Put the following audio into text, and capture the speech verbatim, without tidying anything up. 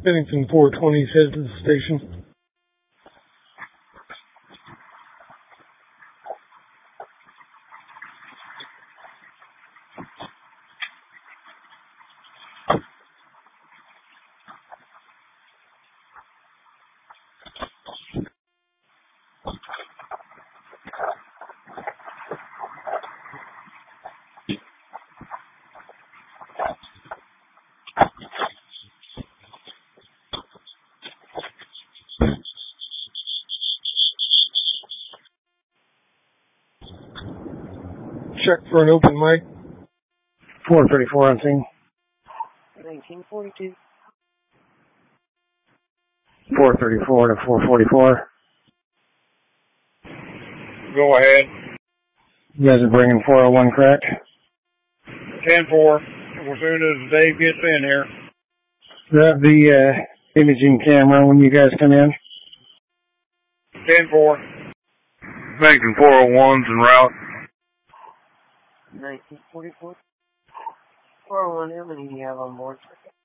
Bennington four twenty headed to the station. Check for an open mic. four thirty-four on scene. nineteen forty-two. four thirty-four to four forty-four. Go ahead. You guys are bringing four oh one, correct? ten four. As soon as Dave gets in here. Grab the uh, imaging camera when you guys come in. ten four. Making four oh ones en route. nineteen forty-four. four oh one, how many do you have on board?